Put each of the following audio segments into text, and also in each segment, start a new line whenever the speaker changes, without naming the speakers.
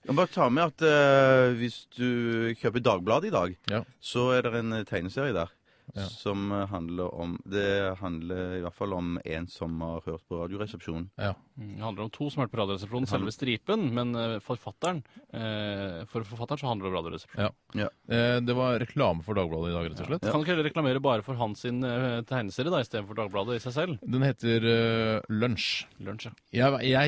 Jeg må bare ta med at hvis du kjøper Dagbladet i dag, så er det en tegneserie der. Som handler om Det handler i hvert fall om en som har hørt på Radioresepsjonen.
Det handler om to som har hørt på Radioresepsjonen, selve stripen, men for forfatteren så handler det om Radioresepsjonen.
Det var reklame for Dagbladet i dag, rett og slett.
Kan du ikke heller reklamere bare for hans sin tegneserie da, i stedet for Dagbladet i seg selv?
Den heter Lunsj.
Lunsj, ja.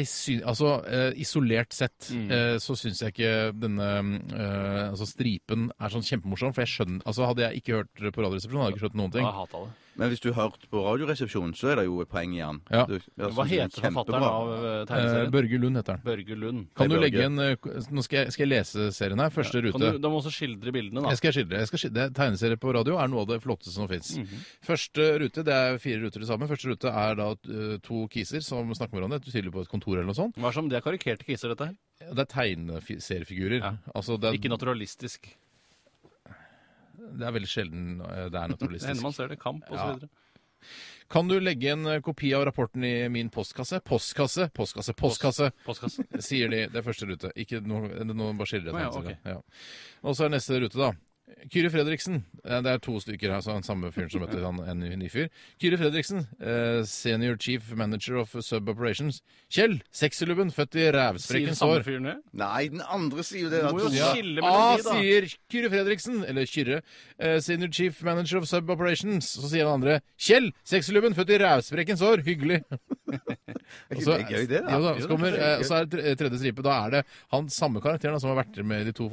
Isolert sett så syns jeg ikke denne stripen er sånn kjempemorsom, for jeg skjønner, hadde jeg ikke hørt på Radioresepsjonen, hadde jeg ikke skjønt noen ting.
Jeg hater det.
Men hvis du har hørt på Radioresepsjonen, så er det jo et poeng i den.
Hva heter forfatteren av tegneserien?
Børge Lund heter den.
Børge Lund.
Kan du legge en Nå skal jeg lese serien her. Første rute.
Da må også skildre bildene, da.
Jeg skal skildre. Tegneserie på radio er noe av det flotteste som finnes. Første rute, det er 4 ruter sammen. Første rute er da 2 kiser som snakker med hverandre, tydelig på et kontor eller noe sånt.
Hva som det er karikerte kiser, dette her?
Det er tegneseriefigurer.
Ikke naturalistisk.
Det er veldig sjelden det er naturalistisk.
Hender man ser det, kamp og så videre.
Kan du legge en kopi av rapporten i min postkasse? Postkasse, sier de. Det er første rute. Ikke noe bare skildrer. Og så er neste rute, da. Kyrre Fredriksen. Det er 2 stykker her, så han samme fyren som møtte en ny fyr. Kyrre Fredriksen, senior chief manager of sub operations. Kjell, sexylubben, født i rævsprekkens år.
Sier samme fyren det?
Nei, den andre sier jo det.
Du må jo skille mellom de, da.
Sier Kyrre Fredriksen, eller Kyrre, senior chief manager of sub operations. Så sier den andre, Kjell, sexylubben, født i rævsprekkens år. Hyggelig.
Og så er det da.
Så er det tredje stripe. Da er det han samme karakteren som har vært med i de 2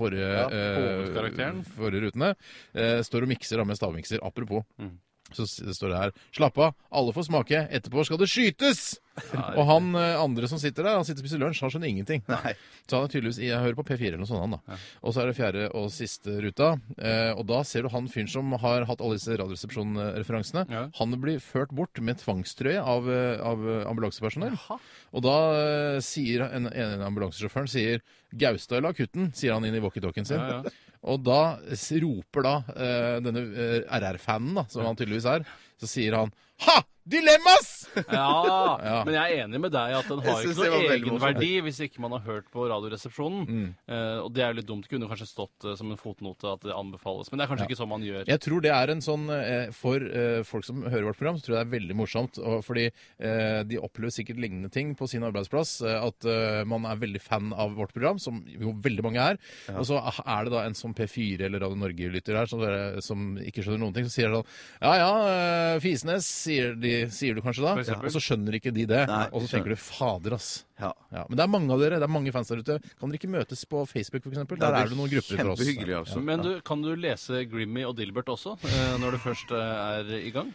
forrige rutene, står og mikser med stavmikser. Apropos, så står det her, slapp av, alle får smake, etterpå skal det skytes! Og han andre som sitter der, han sitter og spiser lunsj, han skjønner ingenting.
Nei.
Så han er tydeligvis, jeg hører på P4 eller noe sånt han da. Og så er det 4. og siste ruta, og da ser du han fyren som har hatt alle disse radioresepsjon-referansene. Han blir ført bort med tvangstrøye av ambulansepersonell. Og da sier en ambulansesjåføren, sier Gaustad eller akutten, sier han inn i walkie-talkien sin. Og da roper da denne RR-fanen da, som han tydeligvis er, så sier han, ha! Dilemmas!
Men jeg er enig med deg at den har ikke noe egenverdi hvis ikke man har hørt på Radioresepsjonen. Og det er jo litt dumt. Det kunne kanskje stått som en fotnote at det anbefales. Men det er kanskje ikke sånn man gjør.
Jeg tror det er en sånn, for folk som hører vårt program, så tror jeg det er veldig morsomt. Fordi de opplever sikkert lignende ting på sin arbeidsplass. At man er veldig fan av vårt program, som jo veldig mange er. Og så er det da en sånn P4 eller Radio Norge-lytter her som ikke skjønner noen ting, så sier det sånn, Fisnes, sier du kanskje da, og så skjønner ikke de det. Nei, og så tenker du, fader ass. Men det er mange av dere, det er mange fans der ute. Kan dere ikke møtes på Facebook for eksempel? Der er det noen grupper for oss.
Altså.
Men kan du lese Grimmy og Dilbert også, når du først er i gang?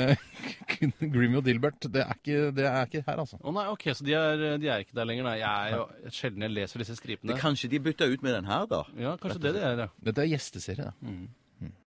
Grimmy og Dilbert, det er ikke her altså.
Nei, ok, så de er ikke der lenger. Nei, jeg er jo sjelden jeg leser disse stripene.
Kanskje de bytter ut med den her da?
Ja, kanskje det er, ja.
Dette er gjesteserie da.